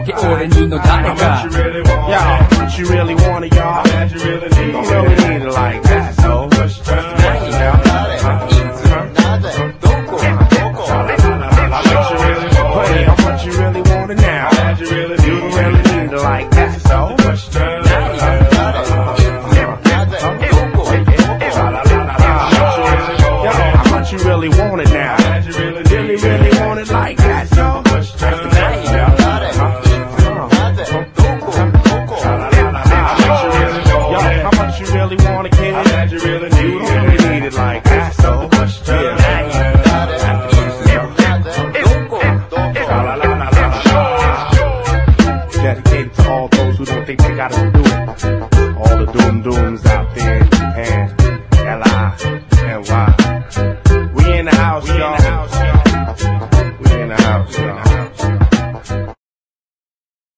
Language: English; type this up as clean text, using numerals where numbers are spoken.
け俺にの誰か Yo, what you really want it, y'all? You don't really need it like that, so 何が誰いつなぜどこ Hey, how much you really want it now? You don't really need it like that, so 何が誰いつなぜどこ Yo, how much you really want it now? Really want it like that, so 何が誰いつなぜどこ Yo, how much you really want it, kid? You don't really need it like that, so 何が誰いつなぜどこ Dedicated to all those who don't think they gotta do it. All the dooms out there.